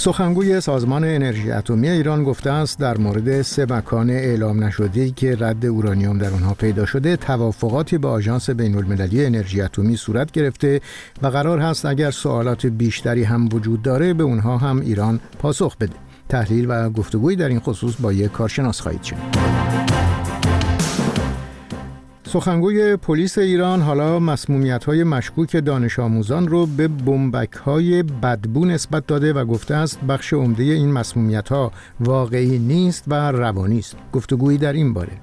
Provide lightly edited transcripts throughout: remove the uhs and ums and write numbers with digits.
سخنگوی سازمان انرژی اتمی ایران گفته است در مورد 3 مکان اعلام نشده‌ای که رد اورانیوم در آنها پیدا شده توافقاتی با آژانس بین‌المللی انرژی اتمی صورت گرفته و قرار هست اگر سوالات بیشتری هم وجود داره به اونها هم ایران پاسخ بده. تحلیل و گفتگویی در این خصوص با یک کارشناس خواهید شنید. سخنگوی پلیس ایران حالا مسمومیت‌های مشکوک دانش آموزان رو به بمبک‌های بدبو نسبت داده و گفته است بخش عمده این مسمومیت‌ها واقعی نیست و روانی است. گفتگویی در این باره.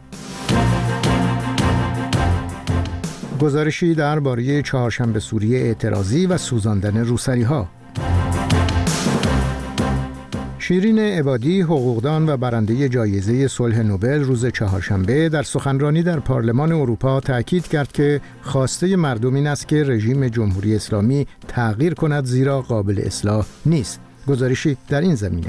گزارشی درباره چهارشنبه سوری اعتراضی و سوزاندن روسری‌ها. شیرین عبادی، حقوقدان و برنده جایزه صلح نوبل روز چهارشنبه در سخنرانی در پارلمان اروپا تأکید کرد که خواسته مردم این است که رژیم جمهوری اسلامی تغییر کند زیرا قابل اصلاح نیست. گزارشی در این زمینه.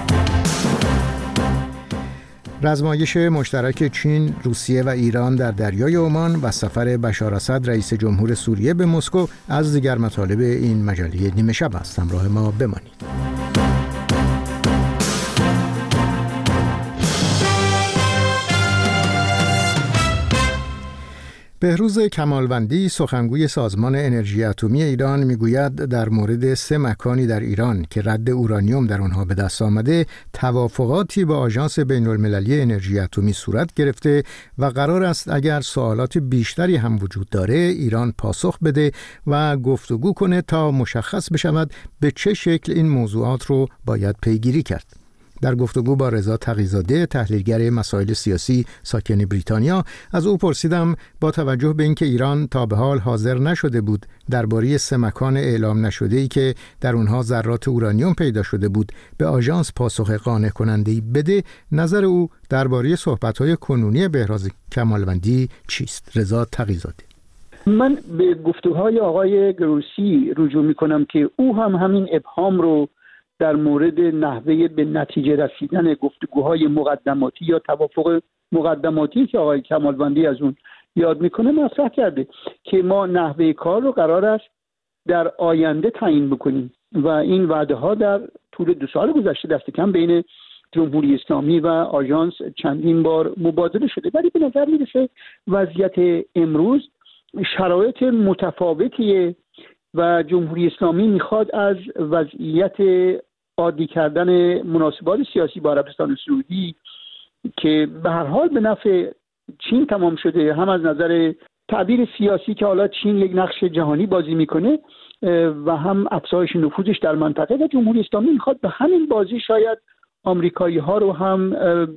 رزمایش مشترک چین، روسیه و ایران در دریای عمان و سفر بشار اسد رئیس جمهور سوریه به مسکو از دیگر مطالب این مجله نیمه شب است. همراه ما بمانید. بهروز کمالوندی، سخنگوی سازمان انرژی اتمی ایران، میگوید در مورد 3 مکانی در ایران که رد اورانیوم در آنها به دست آمده توافقاتی با آژانس بین‌المللی انرژی اتمی صورت گرفته و قرار است اگر سوالات بیشتری هم وجود داره ایران پاسخ بده و گفتگو کنه تا مشخص بشود به چه شکل این موضوعات رو باید پیگیری کرد. در گفتگو با رضا تقی‌زاده، تحلیلگر مسائل سیاسی ساکن بریتانیا، از او پرسیدم با توجه به اینکه ایران تا به حال حاضر نشده بود درباره 3 مکان اعلام نشده‌ای که در اونها ذرات اورانیوم پیدا شده بود به آژانس پاسخ قانع کننده‌ای بده، نظر او درباره صحبت‌های کنونی بهروز کمالوندی چیست؟ رضا تقی‌زاده: من به گفتگوهای آقای گروسی رجوع می‌کنم که او هم همین ابهام رو در مورد نحوه به نتیجه رسیدن گفتگوهای مقدماتی یا توافق مقدماتی که آقای کمالوندی از اون یاد میکنه مطرح کرده که ما نحوه کار رو قرار است در آینده تعیین بکنیم و این وعده ها در طول 2 سال گذشته دست کم بین جمهوری اسلامی و آژانس چندین بار مبادله شده، ولی به نظر میرسه وضعیت امروز شرایط متفاوتیه و جمهوری اسلامی میخواد از وضعیت عادی کردن مناسبات سیاسی با عربستان سعودی که به هر حال به نفع چین تمام شده، هم از نظر تعبیر سیاسی که حالا چین یک نقش جهانی بازی میکنه و هم افزایش نفوذش در منطقه، و جمهوری اسلامی میخواد به همین بازی شاید آمریکایی ها رو هم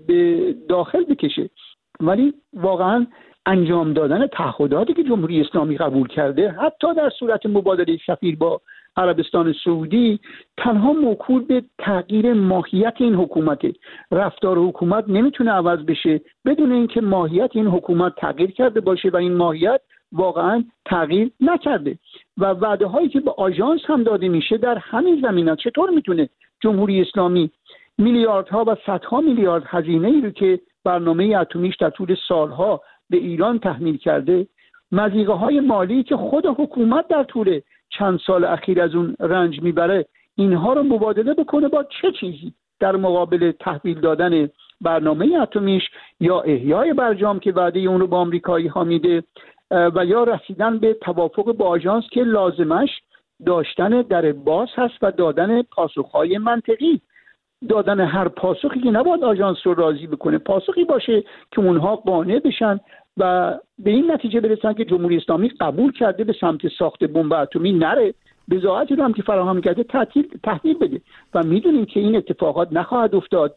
به داخل بکشه. ولی واقعا انجام دادن تعهداتی که جمهوری اسلامی قبول کرده حتی در صورت مبادله سفیر با عربستان سعودی تنها موکول به تغییر ماهیت این حکومت. رفتار حکومت نمیتونه عوض بشه بدون اینکه ماهیت این حکومت تغییر کرده باشه و این ماهیت واقعا تغییر نکرده و وعده هایی که به آژانس هم داده میشه در همین زمینه. چطور میتونه جمهوری اسلامی میلیاردها و صدها میلیارد هزینه ای رو که برنامه اتمیش در طول سالها به ایران تحمیل کرده، مضیقه های مالی که خود حکومت در طول چند سال اخیر از اون رنج میبره، اینها رو مبادله بکنه با چه چیزی در مقابل تحویل دادن برنامه اتمیش یا احیای برجام که وعده اون رو با آمریکایی ها میده و یا رسیدن به توافق با آژانس که لازمش داشتن در باز هست و دادن پاسخهای منطقی. دادن هر پاسخی که نباید آژانس رو راضی بکنه، پاسخی باشه که اونها قانع بشن و به این نتیجه برسن که جمهوری اسلامی قبول کرده به سمت ساخت بمب اتمی نره، بضاعتی رو هم که فراهم کرده تحویل بده و میدونیم که این اتفاقات نخواهد افتاد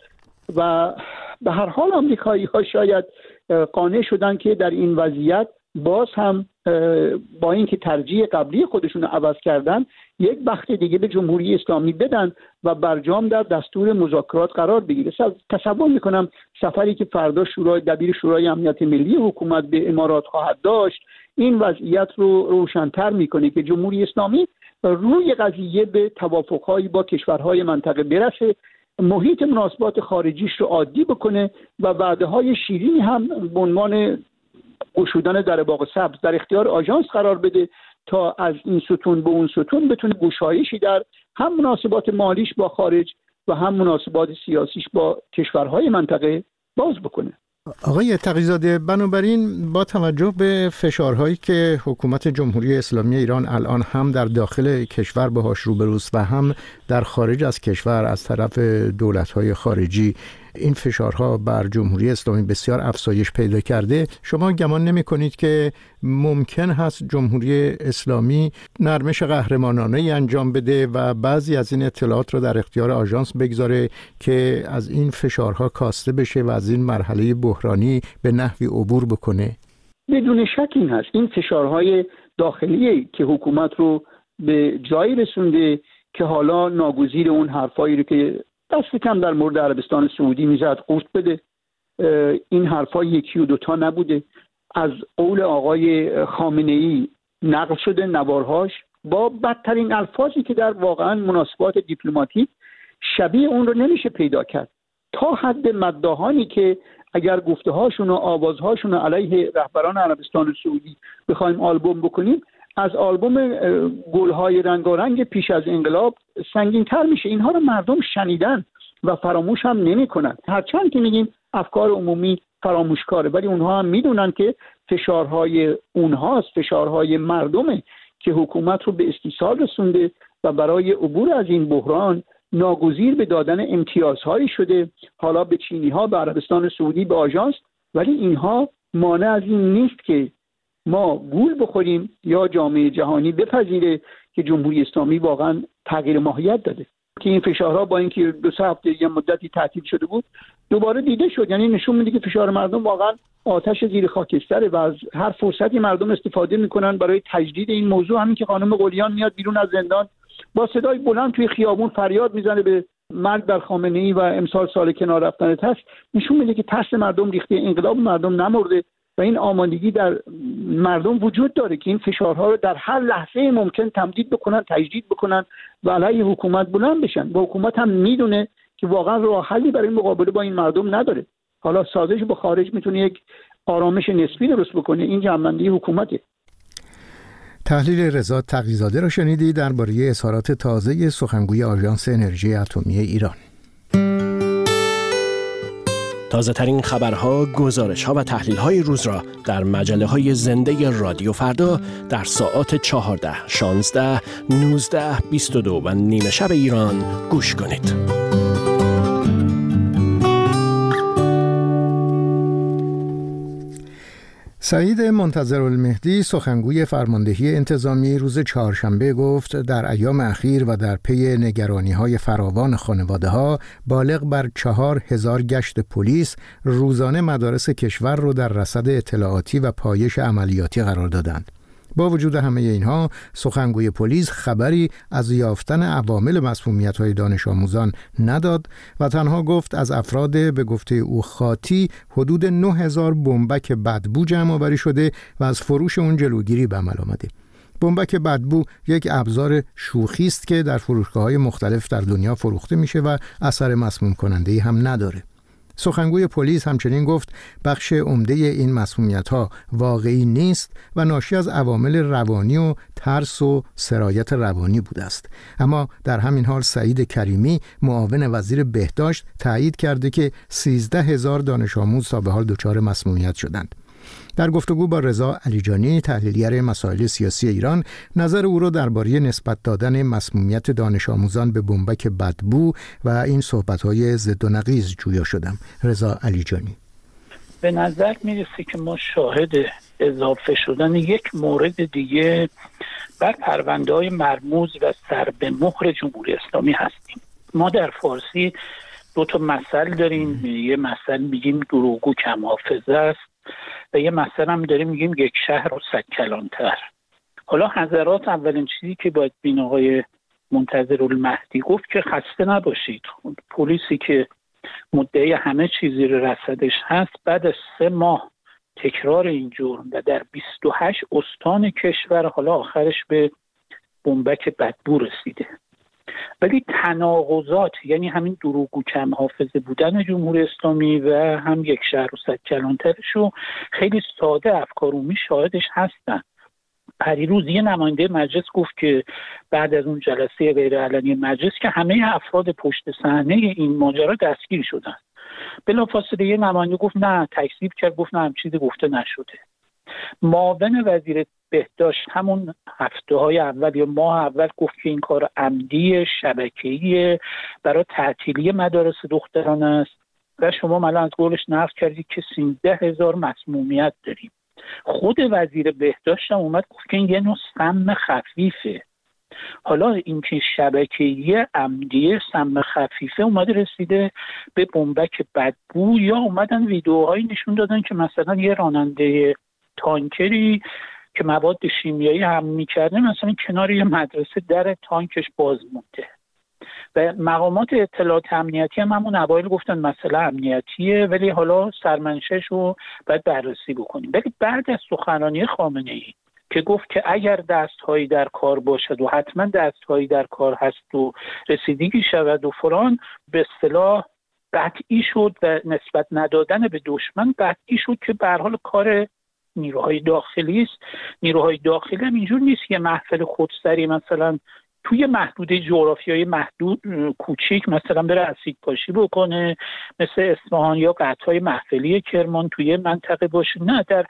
و به هر حال آمریکایی ها شاید قانع شدن که در این وضعیت باز هم با اینکه ترجیح قبلی خودشون رو عوض کردن یک بخت دیگه به جمهوری اسلامی بدن و برجام در دستور مذاکرات قرار بگیره. تصور میکنم سفری که فردا دبیر شورای امنیت ملی حکومت به امارات خواهد داشت این وضعیت رو روشن‌تر میکنه که جمهوری اسلامی روی قضیه به توافق‌هایی با کشورهای منطقه برسه، محیط مناسبات خارجیش رو عادی بکنه و وعده‌های شیرینی هم به عنوان گشودن در باغ سبز در اختیار آژانس قرار بده تا از این ستون به اون ستون بتونه گشایشی در هم مناسبات مالیش با خارج و هم مناسبات سیاسیش با کشورهای منطقه باز بکنه. آقای تقی‌زاده، بنابراین با توجه به فشارهایی که حکومت جمهوری اسلامی ایران الان هم در داخل کشور باهاش روبروست و هم در خارج از کشور از طرف دولت‌های خارجی، این فشارها بر جمهوری اسلامی بسیار افزایش پیدا کرده، شما گمان نمی‌کنید که ممکن هست جمهوری اسلامی نرمش قهرمانانه‌ای انجام بده و بعضی از این اطلاعات را در اختیار آژانس بگذاره که از این فشارها کاسته بشه و از این مرحله بحرانی به نحوی عبور بکنه؟ بدون شک این هست، این فشارهای داخلی که حکومت رو به جایی رسونده که حالا ناگزیر اون حرفایی رو که دست کم در مورد عربستان سعودی میزد قورت بده. این حرفا یکی و دوتا نبوده، از قول آقای خامنه‌ای نقل شده نوارهاش با بدترین الفاظی که در واقعا مناسبات دیپلماتیک شبیه اون رو نمیشه پیدا کرد، تا حد مداحانی که اگر گفته هاشون و آوازهاشون علیه رهبران عربستان سعودی بخوایم آلبوم بکنیم، از آلبوم گل‌های رنگارنگ پیش از انقلاب سنگین‌تر میشه. اینها رو مردم شنیدن و فراموش هم نمی‌کنن. هرچند که میگیم افکار عمومی فراموشکاره، ولی اونها هم میدونن که فشارهای اونهاست، فشارهای مردمه که حکومت رو به استیصال رسونده و برای عبور از این بحران ناگزیر به دادن امتیازهایی شده، حالا به چینی‌ها، به عربستان سعودی، به آژانس، ولی اینها مانع از این نیست که ما گول بخوریم یا جامعه جهانی بپذیره که جمهوری اسلامی واقعا تغییر ماهیت داده. که این فشارها با اینکه 2-3 هفته یا مدتی تعطیل شده بود دوباره دیده شد، یعنی نشون میده که فشار مردم واقعا آتش زیر خاکستره و از هر فرصتی مردم استفاده میکنن برای تجدید این موضوع. همین که خانم قلیان میاد بیرون از زندان با صدای بلند توی خیابون فریاد میزنه به مرگ بر خامنه‌ای و امسال سال کنار رفتن ترس، نشون میده که ترس مردم ریخته، انقلاب مردم نمرده و این آمادگی در مردم وجود داره که این فشارها رو در هر لحظه ممکن تمدید بکنن، تجدید بکنن و علیه حکومت بلند بشن. و حکومت هم میدونه که واقعا راه حلی برای مقابله با این مردم نداره. حالا سازش با خارج میتونه یک آرامش نسبی درست بکنه، این جنبندی حکومته. تحلیل رضا تقی‌زاده را شنیدی درباره اظهارات تازه سخنگوی آژانس انرژی اتمی ایران. تازه ترین خبرها، گزارش‌ها و تحلیل‌های روز را در مجله‌های زنده رادیو فردا در ساعات 14، 16، 19، 22 و نیمه شب ایران گوش کنید. سعید منتظرالمهدی سخنگوی فرماندهی انتظامی روز چهارشنبه گفت در ایام اخیر و در پی نگرانی‌های فراوان خانواده‌ها بالغ بر 4000 گشت پلیس روزانه مدارس کشور را در رصد اطلاعاتی و پایش عملیاتی قرار دادند. با وجود همه اینها سخنگوی پلیس خبری از یافتن عوامل مسمومیت‌های دانش آموزان نداد و تنها گفت از افراد به گفته او خاطی حدود 9000 بمبک بدبو جمع آوری شده و از فروش اون جلوگیری به عمل آمده. بمبک بدبو یک ابزار شوخی است که در فروشگاه‌های مختلف در دنیا فروخته میشه و اثر مسموم کننده‌ای هم نداره. سخنگوی پلیس همچنین گفت بخش عمده این مسمومیت‌ها واقعی نیست و ناشی از عوامل روانی و ترس و سرایت روانی بوده است. اما در همین حال سعید کریمی معاون وزیر بهداشت تایید کرده که 13000 دانش آموز تا به حال دچار مسمومیت شدند. در گفتگو با رضا علیجانی تحلیلگر مسائل سیاسی ایران نظر او را درباره نسبت دادن مسمومیت دانش آموزان به بمبک بدبو و این صحبت‌های ضد و نقیض جویا شدم. رضا علیجانی: به نظر میرسه که ما شاهد اضافه شدن یک مورد دیگه بر پرونده‌های مرموز و سر به مهر جمهوری اسلامی هستیم. ما در فارسی 2 مثل داریم، یه مثل میگیم دروغگو کم حافظه است و یه مثل هم داریم میگیم یک شهر و 100 کلانتر. حالا حضرات اولین چیزی که باید بین آقای منتظرالمهدی گفت که خسته نباشید. پلیسی که مدعی همه چیزی رو رصدش هست بعد از 3 ماه تکرار این جرم و در 28 استان کشور حالا آخرش به بمبک بدبو رسیده. ولی تناقضات، یعنی همین دروغگو کم حافظه بودن جمهوری اسلامی و هم یک شهر و 100 کلانترشو خیلی ساده افکارومی شاهدش هستن. پریروز یه نماینده مجلس گفت که بعد از اون جلسه غیرعلنی مجلس که همه افراد پشت صحنه این ماجرا دستگیر شدن. بلافاصله یه نماینده گفت نه، تکذیب کرد، گفت نه، هم چیزی گفته نشده. معاون وزیر بهداشت همون هفته‌های اول یا ماه اول گفت که این کار عمدی شبکه‌ای برای تعطیلی مدارس دختران است و شما الان از قولش نقل کردید که 13,000 مسمومیت داریم. خود وزیر بهداشت هم اومد گفت که این یه نوع سم خفیفه. حالا اینکه شبکه‌ای عمدی سم خفیفه اومده رسیده به بمبک بدبو، یا اومدن ویدیوهایی نشون دادن که مثلا یه راننده تانکری که مواد شیمیایی حمل می‌کرده مثلا کنار یه مدرسه در تانکش باز مونده و مقامات اطلاعات امنیتی هم همون اوایل گفتن مسئله امنیتیه، ولی حالا سرمنشه‌ش رو باید بررسی بکنیم. ولی بعد از سخنرانی خامنه‌ای که گفت که اگر دست‌هایی در کار باشد و حتما دست‌هایی در کار هست و رسیدگی شود و فلان، به اصطلاح قطعی شد و نسبت ندادن به دشمن قطعی شد که به هر حال کار نیروهای داخلی است. نیروهای داخلی هم اینجور نیست که محفل خودسری مثلا توی محدوده جغرافیایی محدود کوچیک مثلا بره اسید پاشی بکنه مثل اصفهان یا قطعه‌های محفلی کرمان توی منطقه باشه. نه، در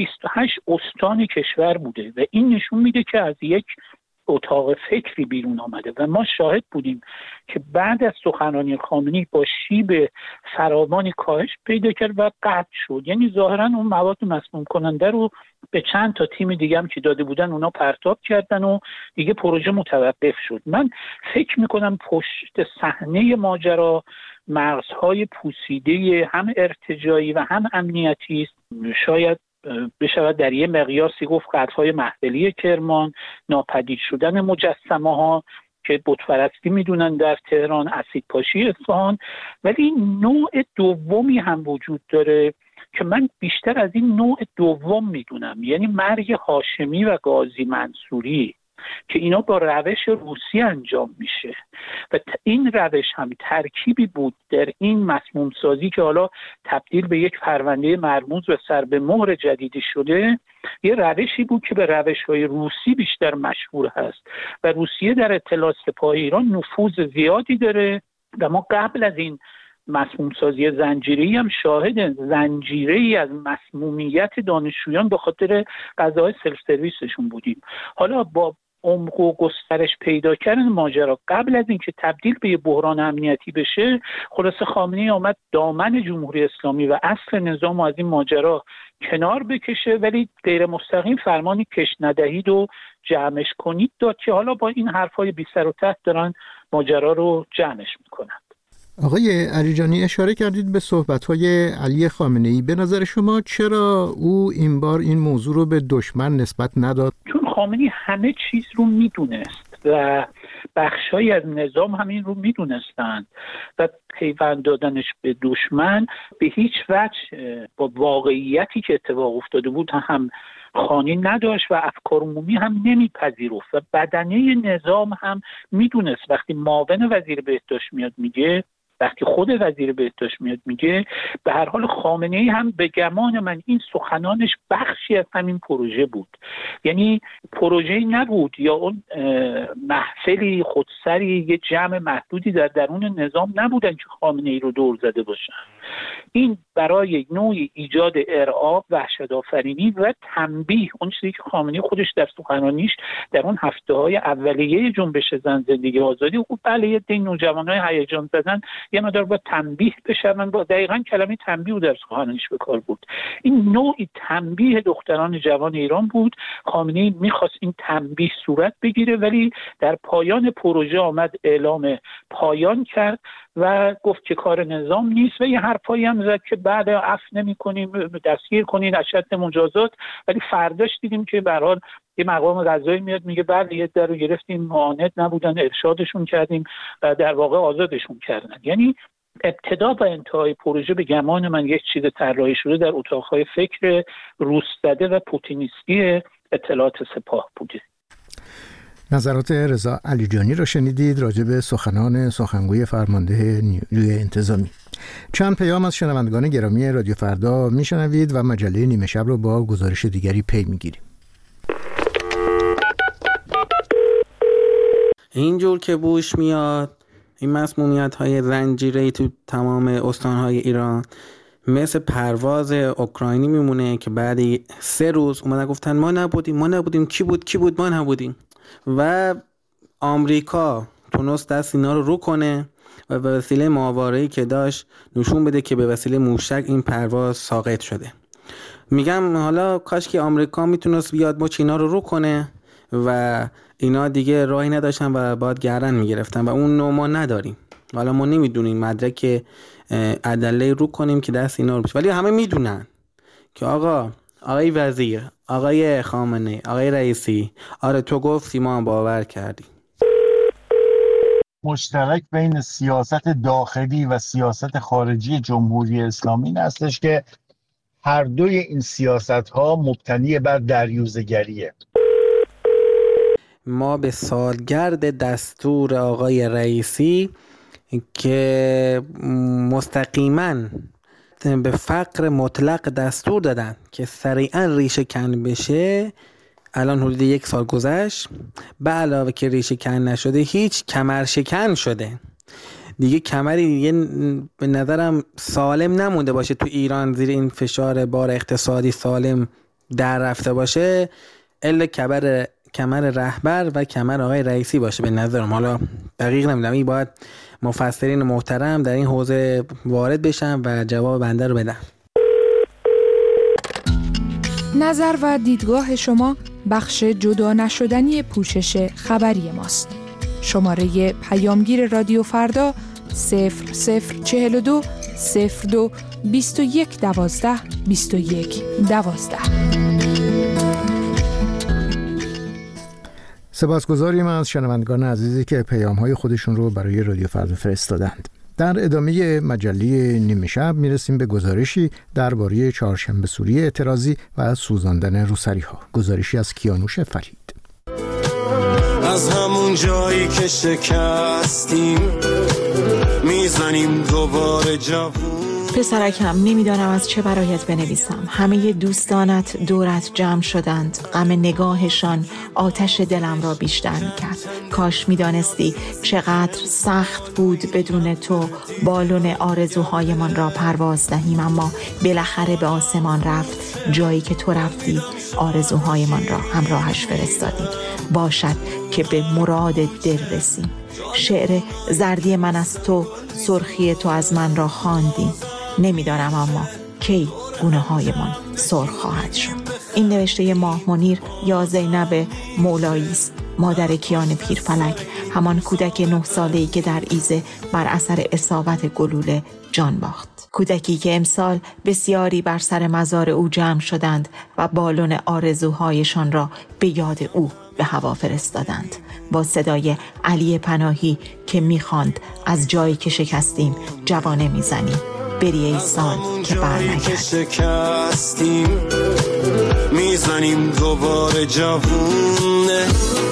28 استان کشور بوده و این نشون میده که از یک اتاق فکری بیرون آمده و ما شاهد بودیم که بعد از سخنرانی خامنه‌ای با شیب فراوانی کاهش پیدا کرد و قطع شد. یعنی ظاهرا اون مواد مسموم کننده رو به چند تا تیم دیگه هم که داده بودن اونا پرتاب کردن و دیگه پروژه متوقف شد. من فکر میکنم پشت صحنه ماجرا مغزهای پوسیده هم ارتجاعی و هم امنیتی است. شاید بشود در یه مقیاسی گفت قطعه‌های محفلی کرمان، ناپدید شدن مجسمه ها که بتپرستی میدونن در تهران، اسید پاشی اصفهان. ولی نوع دومی هم وجود داره که من بیشتر از این نوع دوم میدونم، یعنی مرگ هاشمی و قاضی منصوری که اینا با روش روسی انجام میشه و این روش هم ترکیبی بود در این مسموم سازی که حالا تبدیل به یک پرونده مرموز و سر به مهر جدیدی شده. یه روشی بود که به روش‌های روسی بیشتر مشهور هست و روسیه در اطلاعات سپاه ایران نفوذ زیادی داره و ما قبل از این مسموم سازی زنجیره‌ای هم شاهد زنجیره‌ای از مسمومیت دانشجویان به خاطر غذاهای سلف سرویسشون بودیم. حالا با عمق و گسترش پیدا کردن ماجرا قبل از اینکه تبدیل به یه بحران امنیتی بشه، خلاصه خامنه‌ای آمد دامن جمهوری اسلامی و اصل نظام از این ماجرا کنار بکشه، ولی غیر مستقیم فرمانی کش ندهید و جمعش کنید داد که حالا با این حرفای بی سر و ته دارن ماجرا رو جمعش میکنن. آقای علیجانی، اشاره کردید به صحبت‌های علی خامنه‌ای. به نظر شما چرا او این بار این موضوع رو به دشمن نسبت نداد؟ چون خامنه‌ای همه چیز رو میدونست و بخشایی از نظام همین رو میدونستند و پیوند دادنش به دشمن به هیچ وجه با واقعیتی که اتفاق افتاده بود هم خانی نداشت و افکار عمومی هم نمیپذیرفت و بدنه نظام هم میدونست. وقتی معاون وزیر بهداشت میاد میگه، وقتی خود وزیر بهداشت میاد میگه، به هر حال خامنه‌ای هم به گمان من این سخنانش بخشی از همین پروژه بود. یعنی پروژه‌ای نبود یا اون محفلی خودسری یه جمع محدودی در درون نظام نبودن که خامنه‌ای رو دور زده باشن. این برای نوعی ایجاد ارعاب، وحشت‌آفرینی و تنبیه، اون چیزی که خامنه‌ای خودش در سخنرانیش در اون هفته‌های اولیه جنبش زن زندگی آزادی گفت بله یه دین نوجوانای هیجان زدن یه مقدار با تنبیه بشن. با دقیقاً کلمه تنبیه در سخنرانیش به کار بود. این نوعی تنبیه دختران جوان ایران بود. خامنه‌ای می‌خواست این تنبیه صورت بگیره، ولی در پایان پروژه آمد اعلام پایان کرد و گفت که کار نظام نیست و یه حرفایی هم زد که بعد عفو نمی‌کنیم، دستگیر کنین، اشد مجازات. ولی فرداش دیدیم که به هر حال یه مقام قضایی میاد میگه بله یه در رو گرفتیم، معاند نبودن، ارشادشون کردیم و در واقع آزادشون کردن. یعنی ابتدا و انتهای پروژه به گمان من یک چیز طراحی شده در اتاق‌های فکر روس‌زده و پوتینیستی اطلاعات سپاه بوده. نظرات رضا علیجانی را شنیدید راجع به سخنان سخنگوی فرمانده نیروی انتظامی. چند پیام از شنوندگان گرامی رادیو فردا میشنوید و مجله نیمه شب رو با گزارش دیگری پی میگیریم. اینجور که بوش میاد این مسمومیت‌های زنجیره‌ای تو تمام استان‌های ایران مثل پرواز اوکراینی میمونه که بعد 3 روز اومدن گفتن ما نبودیم کی بود ما نبودیم. و آمریکا تونست دست اینا رو کنه و به وسیله ماهواره‌ای که داشت نشون بده که به وسیله موشک این پرواز ساقط شده. میگم حالا کاش که آمریکا میتونست بیاد مچ اینا رو کنه و اینا دیگه راهی نداشتن و باید گردن میگرفتن و اون نوع ما نداریم. حالا ما نمیدونیم مدرک ادله کنیم که دست اینا رو بشه، ولی همه میدونن که آقای وزیر، آقای خامنه‌ای، آقای رئیسی، آره تو گفتی ما هم باور کردیم. مشترک بین سیاست داخلی و سیاست خارجی جمهوری اسلامی این هستش که هر دوی این سیاست‌ها مبتنی بر دریوزه‌گریه. ما به سالگرد دستور آقای رئیسی که مستقیماً به فقر مطلق دستور دادن که سریعا ریشه کن بشه، الان حدود 1 سال گذشت، به علاوه که ریشه کن نشده هیچ کمر شکن شده دیگه. کمری دیگه به نظرم سالم نمونده باشه تو ایران زیر این فشار بار اقتصادی سالم در رفته باشه الا کمر رهبر و کمر آقای رئیسی باشه به نظرم. حالا دقیق نمیدونم، این باید مفسرین محترم در این حوزه وارد بشن و جواب بنده رو بدن. نظر و دیدگاه شما بخش جدا نشدنی پوشش خبری ماست. شماره پیامگیر رادیو فردا 0042 02 21 12 21 12. سپاسگزاریم از شنوندگان عزیزی که پیام‌های خودشون رو برای رادیو فردا فرستادند. در ادامه مجله نیمه شب میرسیم به گزارشی درباره چهارشنبه سوری اعتراضی و سوزاندن روسری‌ها. گزارشی از کیانوش فرید. از همون جایی که شکستیم میزنیم دوباره جوون. پسرکم، نمیدانم از چه برایت بنویسم. همه دوستانت دورت جمع شدند. غم نگاهشان آتش دلم را بیشتر میکرد. کاش میدانستی چقدر سخت بود بدون تو بالون آرزوهایمان را پرواز دهیم، اما بالاخره به آسمان رفت. جایی که تو رفتی آرزوهایمان را همراهش فرستادیم. باشد که به مراد دل رسیم. شعر زردی من از تو، سرخی تو از من را خواندی. نمیدانم اما کی گونه های من سرخ خواهد شد. این نوشته ماه منیر یا زینب مولایی است، مادر کیان پیرفلک، همان کودک 9 ساله‌ای که در ایزه بر اثر اصابت گلوله جان باخت. کودکی که امسال بسیاری بر سر مزار او جمع شدند و بالون آرزوهایشان را به یاد او به هوا فرستادند. با صدای علی پناهی که میخواند از جایی که شکستیم جوانه میزنیم، بری ای سال که شکستیم میزنیم دوباره جوونه.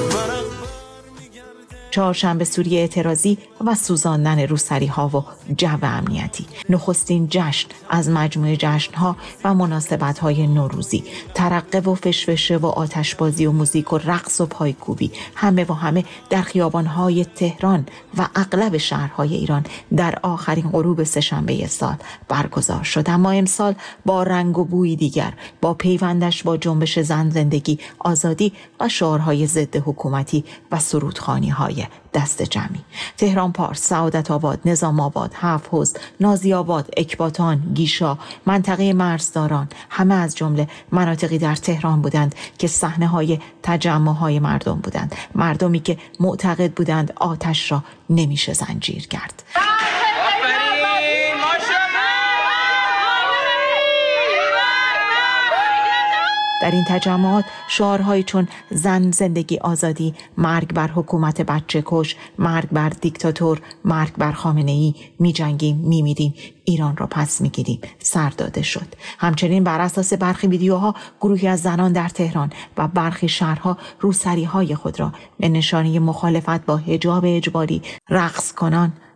چهارشنبه سوری اعتراضی و سوزاندن روسری‌ها و جو امنیتی. نخستین جشن از مجموعه جشن‌ها و مناسبت‌های نوروزی، ترقه و فشفشه و آتشبازی و موزیک و رقص و پایکوبی، همه و همه در خیابان‌های تهران و اغلب شهرهای ایران در آخرین غروب سه‌شنبه سال برگزار شد. اما امسال با رنگ و بوی دیگر، با پیوندش با جنبش زن، زندگی، آزادی و شعارهای ضد حکومتی و سرودخوانی‌های دست جمعی. تهران پارس، سعادت آباد، نظام آباد، هفت نازی آباد، اکباتان، گیشا، منطقه مرزداران، همه از جمله مناطقی در تهران بودند که صحنه‌های تجمع‌های مردم بودند. مردمی که معتقد بودند آتش را نمیشه زنجیر کرد. در این تجمعات شعارهایی چون زن، زندگی، آزادی، مرگ بر حکومت بچه کش، مرگ بر دیکتاتور، مرگ بر خامنه‌ای، می جنگیم، می میریم، ایران را پس می گیریم سر داده شد. همچنین بر اساس برخی ویدیوها گروهی از زنان در تهران و برخی شهرها روسری‌های خود را به نشانه مخالفت با حجاب اجباری رقص کنان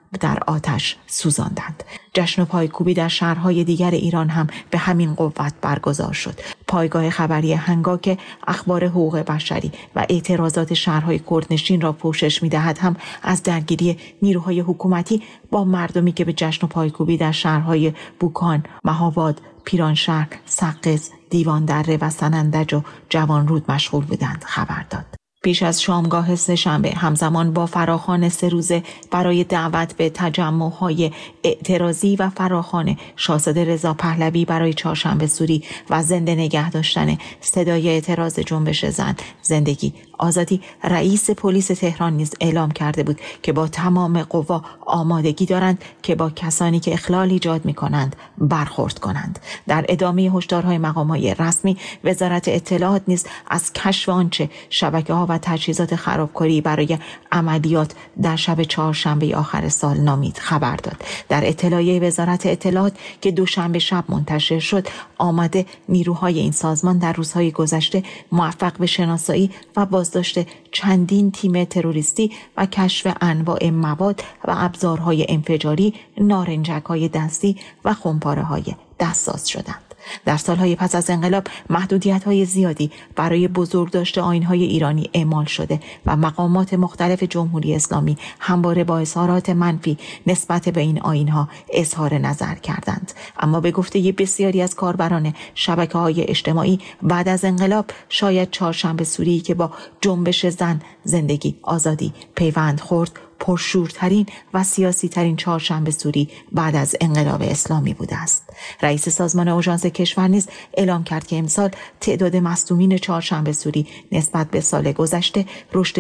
در آتش سوزاندند. جشن پایکوبی در شهرهای دیگر ایران هم به همین قوت برگزار شد. پایگاه خبری هنگا که اخبار حقوق بشری و اعتراضات شهرهای کردنشین را پوشش می‌دهد هم از درگیری نیروهای حکومتی با مردمی که به جشن پایکوبی در شهرهای بوکان، مهاباد، پیرانشهر، سقز، دیوان دره و سنندج و جوانرود مشغول بودند خبر داد. پیش از شامگاه سه‌شنبه همزمان با فراخوان 3 روزه برای دعوت به تجمع‌های اعتراضی و فراخوان شاهزاده رضا پهلوی برای چهارشنبه سوری و زنده نگه داشتن صدای اعتراض جنبش زن، زندگی، آزادی، رئیس پلیس تهران نیز اعلام کرده بود که با تمام قوا آمادگی دارند که با کسانی که اخلال ایجاد می‌کنند برخورد کنند. در ادامه هشدارهای مقام‌های رسمی، وزارت اطلاعات نیز از کشف آنچه شبکه‌ها و تجهیزات خرابکاری برای عملیات در شب چهارشنبه آخر سال نامید خبر داد. در اطلاعیه وزارت اطلاعات که دوشنبه شب منتشر شد، آمده نیروهای این سازمان در روزهای گذشته موفق به شناسایی و بازداشت چندین تیم تروریستی و کشف انواع مواد و ابزارهای انفجاری، نارنجک‌های دستی و خمپاره‌های دستساز شدند. در سالهای پس از انقلاب محدودیت‌های زیادی برای بزرگداشت آیین‌های ایرانی اعمال شده و مقامات مختلف جمهوری اسلامی همواره با اظهارات منفی نسبت به این آیین‌ها اظهار نظر کردند. اما به گفته بسیاری از کاربران شبکه‌های اجتماعی، بعد از انقلاب شاید چهارشنبه سوری که با جنبش زن، زندگی، آزادی پیوند خورد، پرشورترین و سیاسی ترین چهارشنبه سوری بعد از انقلاب اسلامی بوده است. رئیس سازمان آژانس کشور نیز اعلام کرد که امسال تعداد مصدومین چهارشنبه سوری نسبت به سال گذشته رشد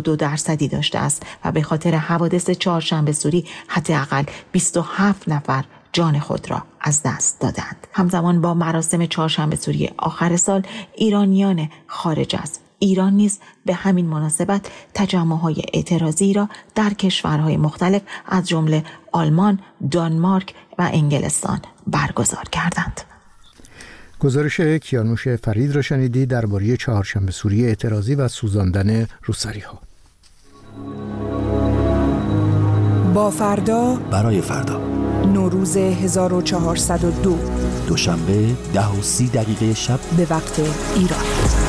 22% داشته است و به خاطر حوادث چهارشنبه سوری حداقل 27 نفر جان خود را از دست دادند. همزمان با مراسم چهارشنبه سوری آخر سال، ایرانیان خارج از ایران نیز به همین مناسبت تجمع‌های اعتراضی را در کشورهای مختلف از جمله آلمان، دانمارک و انگلستان برگزار کردند. گزارش کیانوش فرید را شنیدید درباره چهارشنبه سوری اعتراضی و سوزاندن روسری‌ها. با فردا برای فردا، نوروز 1402، دوشنبه 10:30 شب به وقت ایران.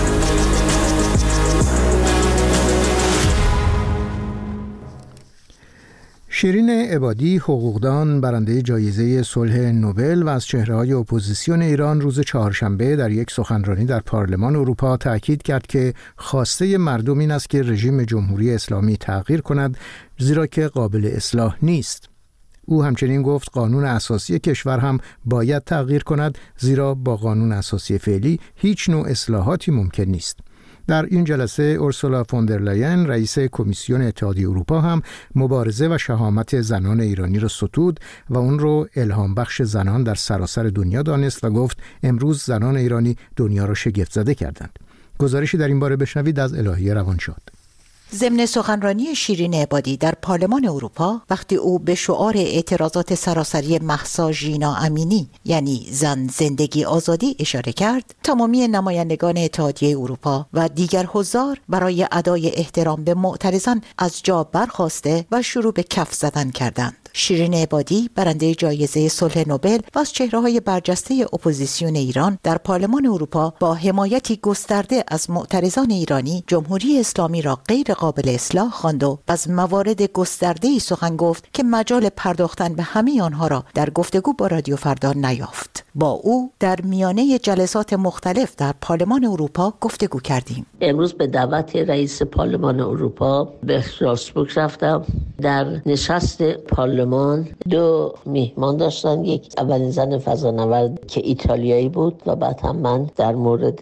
شیرین عبادی، حقوقدان، برنده جایزه صلح نوبل و از چهره‌های اپوزیسیون ایران، روز چهارشنبه در یک سخنرانی در پارلمان اروپا تاکید کرد که خواسته مردم این است که رژیم جمهوری اسلامی تغییر کند، زیرا که قابل اصلاح نیست. او همچنین گفت قانون اساسی کشور هم باید تغییر کند، زیرا با قانون اساسی فعلی هیچ نوع اصلاحاتی ممکن نیست. در این جلسه اورسولا فوندرلاین، رئیس کمیسیون اتحادیه اروپا، هم مبارزه و شهامت زنان ایرانی را ستود و اون رو الهام بخش زنان در سراسر دنیا دانست و گفت امروز زنان ایرانی دنیا را شگفت زده کردند. گزارشی در این باره بشنوید از الهیه روانشاد. ضمن سخنرانی شیرین عبادی در پارلمان اروپا، وقتی او به شعار اعتراضات سراسری مهسا ژینا امینی یعنی زن، زندگی، آزادی اشاره کرد، تمامی نمایندگان اتحادیه اروپا و دیگر حضار برای ادای احترام به معترضان از جا برخاسته و شروع به کف زدن کردند. شیرین عبادی، برنده جایزه صلح نوبل و از چهره‌های برجسته اپوزیسیون ایران، در پارلمان اروپا با حمایتی گسترده از معترضان ایرانی جمهوری اسلامی را غیر قابل اصلاح خواند و از موارد گسترده‌ای سخن گفت که مجال پرداختن به همه آنها را در گفتگو با رادیو فردا نیافت. با او در میانه جلسات مختلف در پارلمان اروپا گفتگو کردیم. امروز به دعوت رئیس پارلمان اروپا به استراسبورگ رفتم. در نشست پارلمان 2 میهمان داشتن. یک اولین زن فضانورد که ایتالیایی بود و بعد هم من در مورد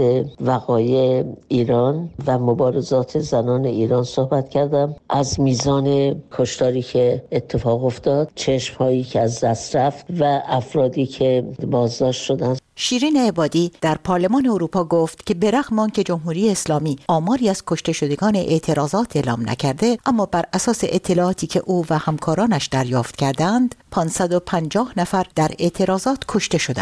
وقایع ایران و مبارزات زنان ایران صحبت کردم. از میزان کشتاری که اتفاق افتاد، چشم‌هایی که از دست رفت و افرادی که بازداشت شدند. شیرین عبادی در پارلمان اروپا گفت که به رغم آنکه جمهوری اسلامی آماری از کشته شدگان اعتراضات اعلام نکرده، اما بر اساس اطلاعاتی که او و همکارانش دریافت کردند 550 نفر در اعتراضات کشته شدند.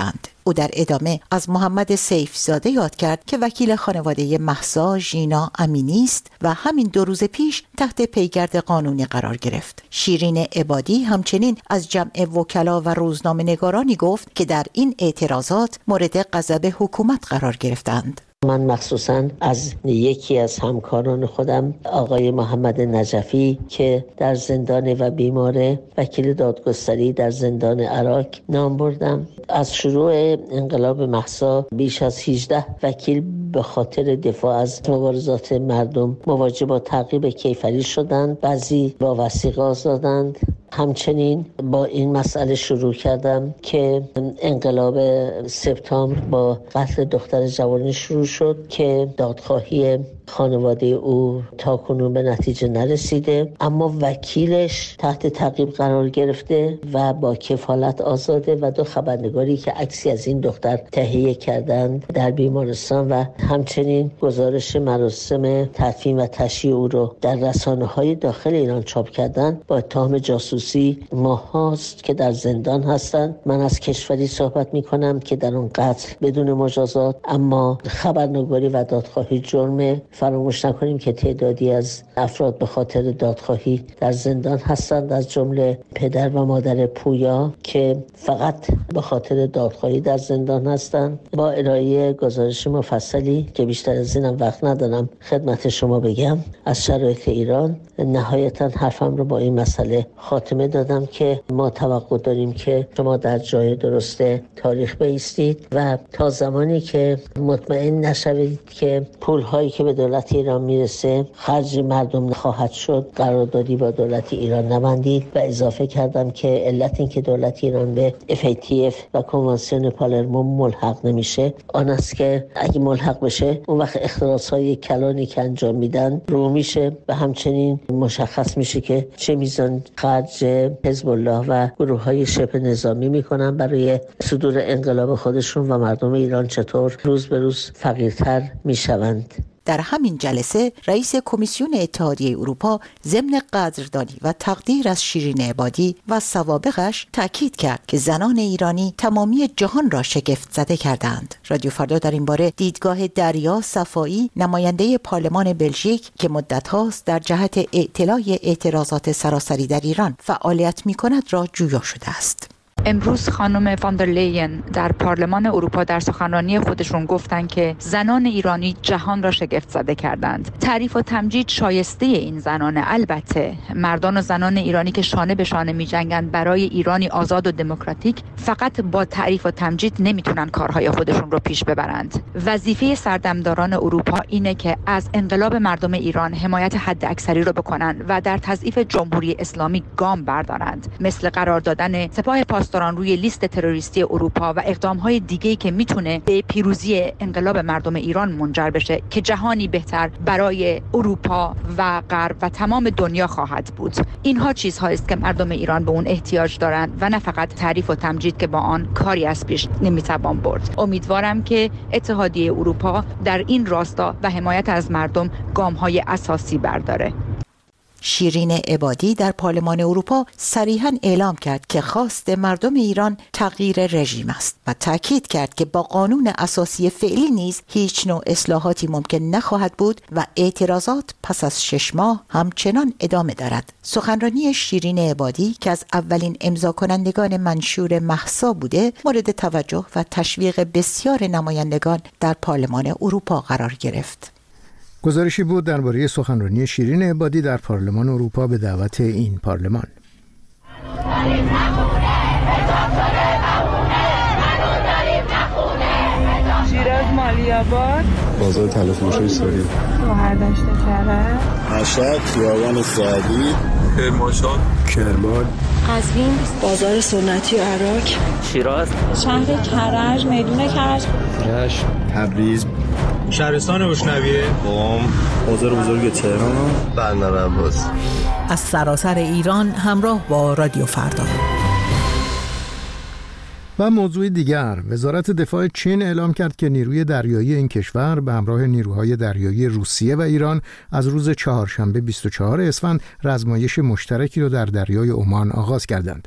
او در ادامه از محمد سیفزاده یاد کرد که وکیل خانواده مهسا ژینا امینی است و همین 2 روز پیش تحت پیگرد قانونی قرار گرفت. شیرین عبادی همچنین از جمع وکلا و روزنامه‌نگارانی گفت که در این اعتراضات مورد غضب حکومت قرار گرفتند. من مخصوصا از یکی از همکاران خودم آقای محمد نجفی که در زندان و بیمار، وکیل دادگستری در زندان عراق نام بردم. از شروع انقلاب مهسا بیش از 18 وکیل به خاطر دفاع از مبارزات مردم مواجه با تعقیب کیفری شدند، بعضی با وثیقه آزادند. همچنین با این مسئله شروع کردم که انقلاب سپتامبر با قتل دختر جوانی شروع شد که دادخواهی خانواده او تاکنون به نتیجه نرسیده، اما وکیلش تحت تعقیب قرار گرفته و با کفالت آزاده و 2 خبرنگاری که عکسی از این دختر تهیه کردند در بیمارستان و همچنین گزارش مراسم تدفین و تشییع او رو در رسانه‌های داخل ایران چاپ کردند با اتهام جاسوسی. ماهاست که در زندان هستند. من از کشوری صحبت می‌کنم که در اون قتل بدون مجازات، اما خبرنگاری و دادخواهی جرمه. فراموش نکنیم که تعدادی از افراد به خاطر دادخواهی در زندان هستند، از جمله پدر و مادر پویا که فقط به خاطر دادخواهی در زندان هستند. با ارائه گزارش مفصلی که بیشتر از اینم وقت ندارم خدمت شما بگم از شرایط ایران، نهایتاً حرفم رو با این مسئله خاتمه دادم که ما توقع داریم که شما در جای درست تاریخ بایستید و تا زمانی که مطمئن نشوید که پول‌هایی که به دولت ایران میرسه خرج مردم خواهد شد، قراردادی با دولت ایران نبندید. و اضافه کردم که علت این که دولت ایران به FATF و کنوانسیون پالرمو ملحق نمیشه آن است که اگه ملحق بشه اون وقت اختلاس‌های کلانی که انجام میدن رو میشه و همچنین مشخص میشه که چه میزان خرج حزب الله و گروه‌های شبه نظامی میکنن برای صدور انقلاب خودشون و مردم ایران چطور روز به روز فقیرتر میشوند. در همین جلسه رئیس کمیسیون اتحادیه اروپا ضمن قدردانی و تقدیر از شیرین عبادی و سوابقش تاکید کرد که زنان ایرانی تمامی جهان را شگفت زده کردند. رادیو فردا در این باره دیدگاه دریا صفایی، نماینده پارلمان بلژیک که مدت هاست در جهت اعتلای اعتراضات سراسری در ایران فعالیت می‌کند را جویا شده است. امروز خانم فاندرلین در پارلمان اروپا در سخنرانی خودشون گفتن که زنان ایرانی جهان را شگفت زده کردند. تعریف و تمجید شایسته این زنان. البته مردان و زنان ایرانی که شانه به شانه می جنگند برای ایرانی آزاد و دموکراتیک فقط با تعریف و تمجید نمیتونن کارهای خودشون رو پیش ببرند. وظیفه سردمداران اروپا اینه که از انقلاب مردم ایران حمایت حد اکثری رو بکنن و در تضعیف جمهوری اسلامی گام بردارند، مثل قرار دادن سپاه پاسداران روی لیست تروریستی اروپا و اقدام‌های دیگه‌ای که میتونه به پیروزی انقلاب مردم ایران منجر بشه که جهانی بهتر برای اروپا و غرب و تمام دنیا خواهد بود. اینها چیزهایی است که مردم ایران به اون احتیاج دارند و نه فقط تعریف و تمجید که با آن کاری از پیش نمیتوان برد. امیدوارم که اتحادیه اروپا در این راستا و حمایت از مردم گام‌های اساسی برداره. شیرین عبادی در پارلمان اروپا صریحاً اعلام کرد که خواست مردم ایران تغییر رژیم است و تاکید کرد که با قانون اساسی فعلی نیز هیچ نوع اصلاحاتی ممکن نخواهد بود و اعتراضات پس از 6 ماه همچنان ادامه دارد. سخنرانی شیرین عبادی که از اولین امضا کنندگان منشور مهسا بوده مورد توجه و تشویق بسیار نمایندگان در پارلمان اروپا قرار گرفت. گزارشی بود درباره سخنرانی شیرین عبادی در پارلمان اروپا به دعوت این پارلمان. شیراز مالی‌آباد، بازار تلفروشی سوری، شهردشت کرج، مشهد، خیابان سعدی، کرمانشاه، کرمان، قزوین، بازار سنتی عراق، شیراز، شهر کرج، میدون کرج، رشت، تبریز، شهرستان اشنویه، قم، بازار بزرگ تهران، بندر عباس. از سراسر ایران همراه با رادیو فردا. و موضوع دیگر، وزارت دفاع چین اعلام کرد که نیروی دریایی این کشور به همراه نیروهای دریایی روسیه و ایران از روز چهارشنبه 24 اسفند رزمایش مشترکی را در دریای عمان آغاز کردند.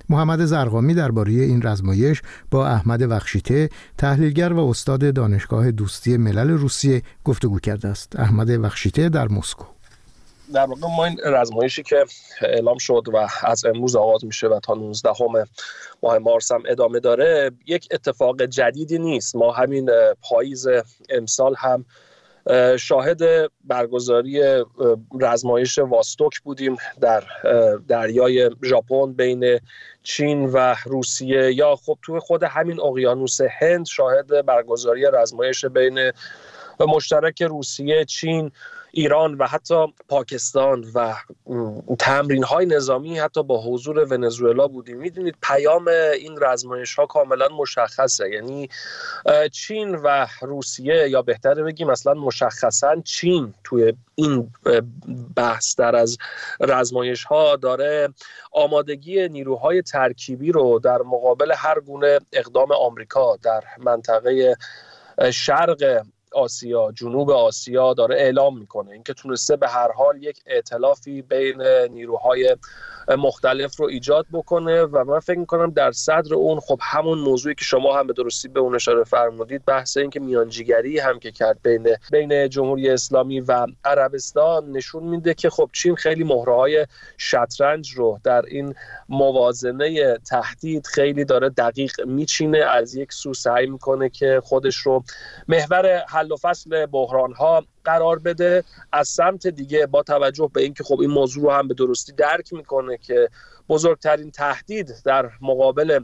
محمد زرقامی درباره این رزمایش با احمد وخشیته، تحلیلگر و استاد دانشگاه دوستی ملل روسیه گفتگو کرده است. احمد وخشیته در مسکو. در واقع ما این رزمایشی که اعلام شد و از امروز آغاز میشه و تا 19 ماه مارس هم ادامه داره، یک اتفاق جدیدی نیست. ما همین پاییز امسال هم شاهد برگزاری رزمایش واستوک بودیم در دریای ژاپن بین چین و روسیه، یا خب تو خود همین اقیانوس هند شاهد برگزاری رزمایش بین مشترک روسیه، چین، ایران و حتی پاکستان و تمرین‌های نظامی حتی با حضور ونزوئلا بودیم. میدونید پیام این رزمایش‌ها کاملا مشخصه، یعنی چین و روسیه، یا بهتره بگیم اصلا مشخصاً چین توی این بحث در از رزمایش‌ها داره آمادگی نیروهای ترکیبی رو در مقابل هر گونه اقدام آمریکا در منطقه شرق آسیا، جنوب آسیا داره اعلام میکنه. اینکه تونسته به هر حال یک ائتلافی بین نیروهای مختلف رو ایجاد بکنه و من فکر میکنم در صدر اون خب همون موضوعی که شما هم به درستی به اون اشاره فرمودید، بحث این که میانجیگری هم که کرد بین جمهوری اسلامی و عربستان نشون میده که خب چین خیلی مهره‌های شطرنج رو در این موازنه تهدید خیلی داره دقیق میچینه. از یک سو سعی میکنه که خودش رو محور حل و فصل بحران‌ها قرار بده، از سمت دیگه با توجه به اینکه خب این موضوع رو هم به درستی درک میکنه که بزرگترین تهدید در مقابل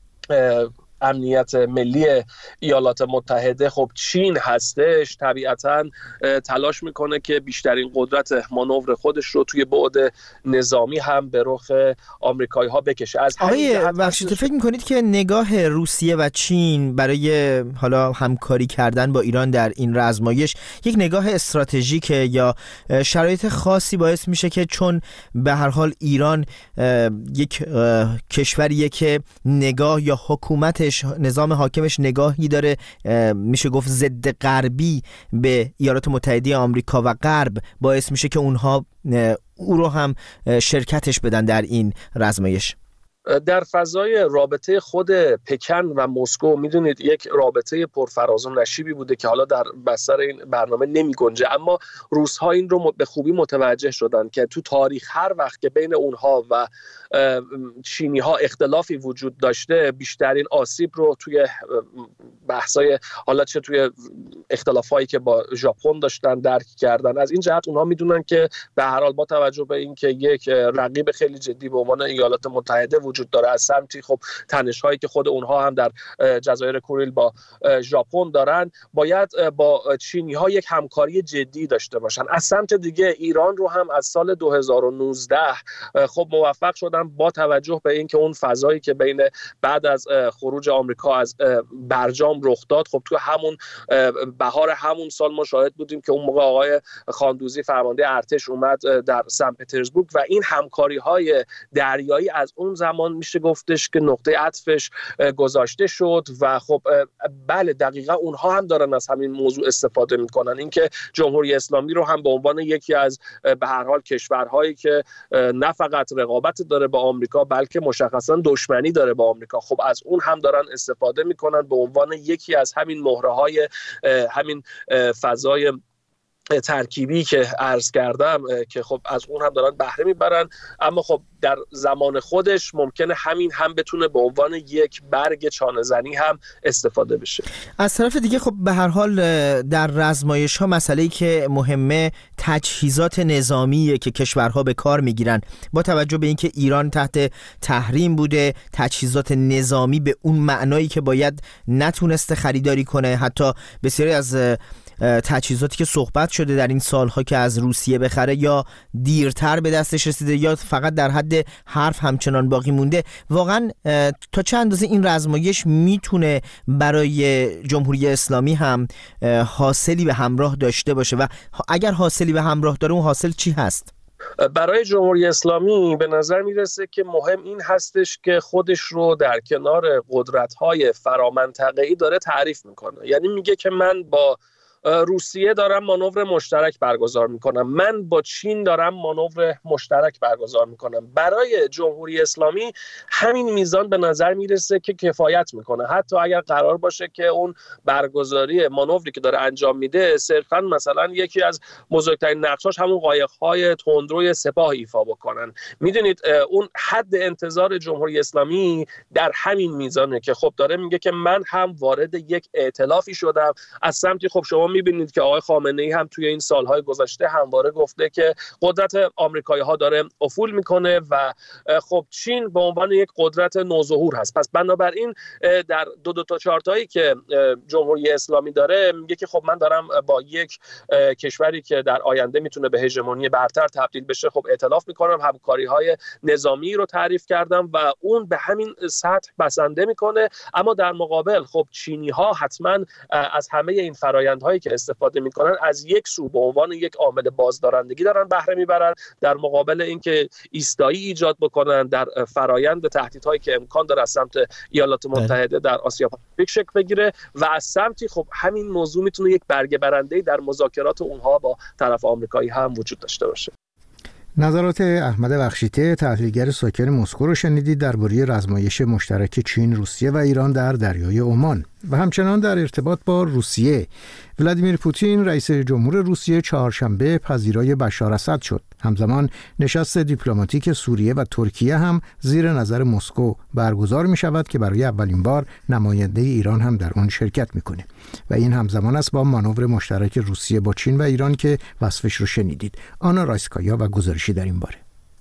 امنیت ملی ایالات متحده خب چین هستش، طبیعتاً تلاش میکنه که بیشترین قدرت مانور خودش رو توی بعد نظامی هم به رخ آمریکایی ها بکشه. از آقای وخشیته فکر میکنید که نگاه روسیه و چین برای حالا همکاری کردن با ایران در این رزمایش یک نگاه استراتژیکه یا شرایط خاصی باعث میشه که چون به هر حال ایران یک کشوریه که نگاه یا حکومتش، نظام حاکمش نگاهی داره میشه گفت ضد غربی به ایالات متحده آمریکا و غرب، باعث میشه که اونها او رو هم شرکتش بدن در این رزمایش؟ در فضای رابطه خود پکن و مسکو میدونید یک رابطه پرفراز و نشیبی بوده که حالا در بستر این برنامه نمی گنجه، اما روس‌ها این رو به خوبی متوجه شدن که تو تاریخ هر وقت که بین اونها و چینی‌ها اختلافی وجود داشته، بیشترین آسیب رو توی بحث‌های حالا چه توی اختلافایی که با ژاپن داشتن درک کردن. از این جهت اونها میدونن که به هر حال با توجه به اینکه یک رقیب خیلی جدی به عنوان ایالات متحده وجود داره، از سمتی خب تنش‌هایی که خود اونها هم در جزایر کوریل با ژاپن دارن، باید با چینی‌ها یک همکاری جدی داشته باشن. از سمت دیگه ایران رو هم از سال 2019 خب موفق شدن با توجه به اینکه اون فضایی که بین بعد از خروج آمریکا از برجام رخ داد، خب تو همون بهار همون سال ما شاهد بودیم که اون موقع آقای خاندوزی فرمانده ارتش اومد در سن پترزبورگ و این همکاری‌های دریایی از اون زمان میشه گفتش که نقطه عطفش گذاشته شد و خب بله دقیقاً اونها هم دارن از همین موضوع استفاده میکنن. اینکه جمهوری اسلامی رو هم به عنوان یکی از به هر حال کشورهایی که نه فقط رقابت داره با آمریکا بلکه مشخصاً دشمنی داره با آمریکا، خب از اون هم دارن استفاده میکنن به عنوان یکی از همین مهره‌های همین فضای ترکیبی که عرض کردم که خب از اون هم دارن بهره میبرن. اما خب در زمان خودش ممکنه همین هم بتونه به عنوان یک برگ چانه‌زنی هم استفاده بشه. از طرف دیگه خب به هر حال در رزمایش ها مسئله‌ای که مهمه تجهیزات نظامیه که کشورها به کار میگیرن. با توجه به اینکه ایران تحت تحریم بوده، تجهیزات نظامی به اون معنایی که باید نتونسته خریداری کنه، حتی بسیاری از تجهیزاتی که صحبت شده در این سالها که از روسیه بخره یا دیرتر به دستش رسیده یا فقط در حد حرف همچنان باقی مونده. واقعا تا چه اندازه این رزمایش میتونه برای جمهوری اسلامی هم حاصلی به همراه داشته باشه و اگر حاصلی به همراه داره اون حاصل چی هست؟ برای جمهوری اسلامی به نظر میرسه که مهم این هستش که خودش رو در کنار قدرت‌های فرامنطقه‌ای داره تعریف میکنه. یعنی میگه که من با روسیه دارم مانور مشترک برگزار میکنم، من با چین دارم مانور مشترک برگزار میکنم. برای جمهوری اسلامی همین میزان به نظر میرسه که کفایت میکنه، حتی اگر قرار باشه که اون برگزاری مانوری که داره انجام میده صرفا مثلا یکی از بزرگترین نقشاش همون قایق‌های تندروی سپاه ایفا بکنن. میدونید اون حد انتظار جمهوری اسلامی در همین میزانه که خب داره میگه که من هم وارد یک ائتلافی شدم. از سمتی خب شما میبینید که آقای خامنه‌ای هم توی این سالهای گذشته همواره گفته که قدرت آمریکایی‌ها داره افول میکنه و خب چین به عنوان یک قدرت نوظهور هست. پس بنابراین در دو تا چارتایی که جمهوری اسلامی داره میگه که خب من دارم با یک کشوری که در آینده میتونه به هژمونی برتر تبدیل بشه خب ائتلاف میکنم، همکاری‌های نظامی رو تعریف کردم و اون به همین سطح بسنده میکنه. اما در مقابل خب چینی‌ها حتما از همه این فرآیندهایی که استفاده میکنن از یک سو به عنوان یک عامل بازدارندگی دارن بهره میبرن، در مقابل اینکه ایستایی ایجاد بکنن در فرآیند تهدیدهایی که امکان داره از سمت ایالات متحده در آسیا پاسیفیک شکل بگیره و از سمتی خب همین موضوع میتونه یک برگه برنده در مذاکرات اونها با طرف آمریکایی هم وجود داشته باشه. نظرات احمد بخشیته، تحلیلگر ساکن مسکو رو شنیدید درباره رزمایش مشترک چین، روسیه و ایران در دریای عمان. و همچنان در ارتباط با روسیه، ولادیمیر پوتین رئیس جمهور روسیه چهارشنبه پذیرای بشار اسد شد. همزمان نشست دیپلماتیک سوریه و ترکیه هم زیر نظر مسکو برگزار می شود که برای اولین بار نماینده ایران هم در آن شرکت میکنه و این همزمان است با مانور مشترک روسیه با چین و ایران که وصفش رو شنیدید. آنا رایسکایا و گزارشی در این باره.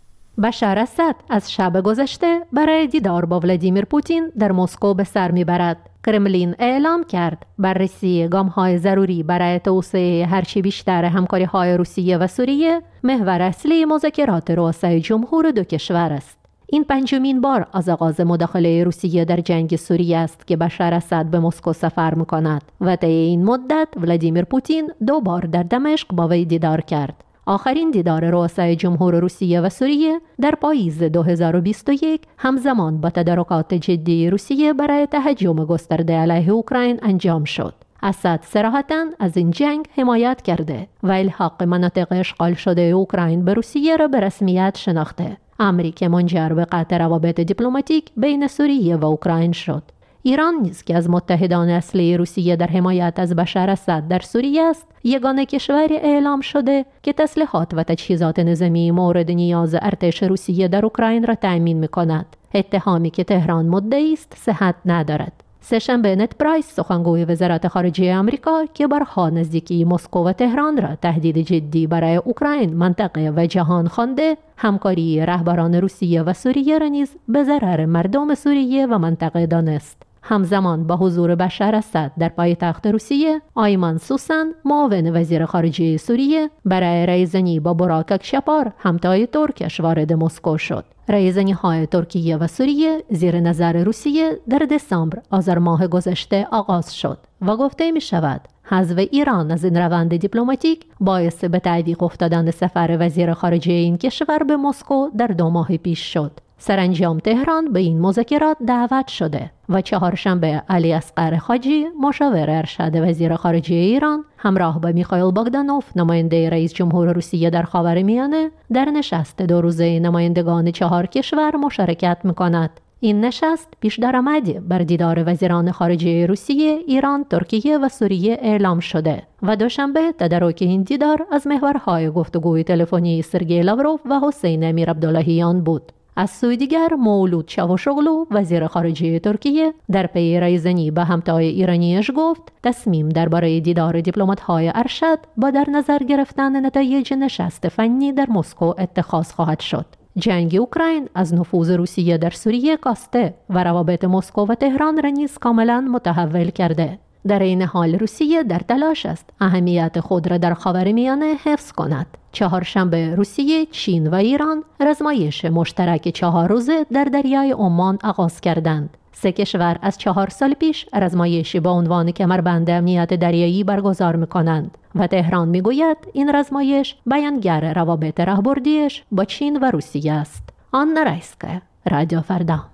بشار اسد از شب گذشته برای دیدار با ولادیمیر پوتین در مسکو به سر میبرد. کرملین اعلام کرد بررسی گام‌های ضروری برای توسعه هرچی بیشتر همکاری‌های روسیه و سوریه محور اصلی مذاکرات رؤسای جمهور دو کشور است. این پنجمین بار از آغاز مداخله روسیه در جنگ سوریه است که بشار اسد به مسکو سفر می‌کند و طی این مدت ولادیمیر پوتین 2 بار در دمشق با وی دیدار کرد. آخرین دیدار رؤسای جمهور روسیه و سوریه در پاییز 2021 همزمان با تدارکات جدی روسیه برای تهاجم گسترده علیه اوکراین انجام شد. اسد صراحتاً از این جنگ حمایت کرده و الحاق مناطق اشغال شده اوکراین به روسیه را به رسمیت شناخته، امری که منجر به قطع روابط دیپلماتیک بین سوریه و اوکراین شد. ایران نیز که از متحدان اصلی روسیه در حمایت از بشار اسد در سوریه است، یگانه کشوری اعلام شده که تسلیحات و تجهیزات نظامی مورد نیاز ارتش روسیه در اوکراین را تأمین می‌کند. اتهامی که تهران مدعی است صحت ندارد. سه‌شنبه نت پرایس، سخنگوی وزارت خارجه آمریکا که بارها نزدیکی مسکو و تهران را تهدید جدی برای اوکراین، منطقه و جهان خوانده، همکاری رهبران روسیه و سوریه را نیز به ضرر مردم سوریه و منطقه دانست. همزمان با حضور بشار اسد در پایتخت روسیه، آیمان سوسن، معاون وزیر خارجه سوریه، برای رایزنی با براک اکشپار، همتای ترکش، وارد مسکو شد. رایزنی‌های ترکیه و سوریه زیر نظر روسیه در دسامبر آذر ماه گذشته آغاز شد و گفته می شود حذف ایران از این روند دیپلماتیک باعث به تعویق افتادن سفر وزیر خارجه این کشور به مسکو در 2 ماه پیش شد. سرانجام تهران به این مذاکرات دعوت شده و چهارشنبه علی اصغر خاجی، مشاور ارشد وزیر خارجه ایران، همراه با میخائیل باگدانوف، نماینده رئیس جمهور روسیه در خاورمیانه، در نشست 2 روزه نمایندگان 4 کشور مشارکت می‌کند. این نشست پیش درآمدی بر دیدار وزیران خارجه روسیه، ایران، ترکیه و سوریه اعلام شده و دوشنبه تدارک این دیدار از محورهای گفتگوی تلفنی سرگئی لاوروف و حسین امیر عبداللهیان بود. از سوی دیگر مولود چاوشوغلو، وزیر خارجه ترکیه، در پی رایزنی به همتای ایرانیش گفت تصمیم درباره دیدار دیپلمات‌های ارشد با در نظر گرفتن نتایج نشست فنی در مسکو اتخاذ خواهد شد. جنگ اوکراین از نفوذ روسیه در سوریه کاسته و روابط مسکو و تهران را نیز کاملا متحول کرده. در این حال روسیه در تلاش است اهمیت خود را در خاورمیانه حفظ کند. چهارشنبه روسیه، چین و ایران رزمایش مشترک 4 روزه در دریای عمان آغاز کردند. 3 کشور از 4 سال پیش رزمایشی با عنوان کمربند امنیت دریایی برگزار می‌کنند و تهران می‌گوید این رزمایش بیانگر روابط راهبردیش با چین و روسیه است. آنا رایسکایا، رادیو فردا.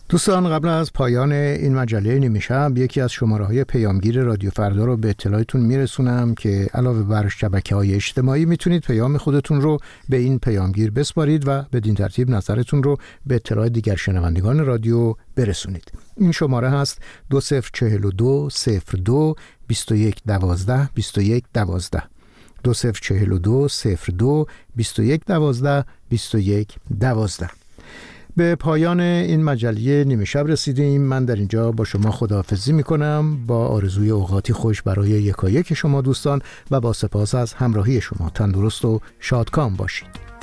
دوستان، قبل از پایان این مجله نیمه شب یکی از شماره‌های پیامگیر رادیو فردا رو به اطلاعتون میرسونم که علاوه بر شبکه‌های اجتماعی میتونید پیام خودتون رو به این پیامگیر بسپارید و بدین ترتیب نظرتون رو به اطلاع دیگر شنوندگان رادیو برسونید. این شماره هست 2042 02 21 12 21 12 2042 02 21 12 21 12. به پایان این مجله نیمه شب رسیدیم. من در اینجا با شما خداحافظی میکنم با آرزوی اوقاتی خوش برای یکایک شما دوستان و با سپاس از همراهی شما. تندرست و شادکام باشید.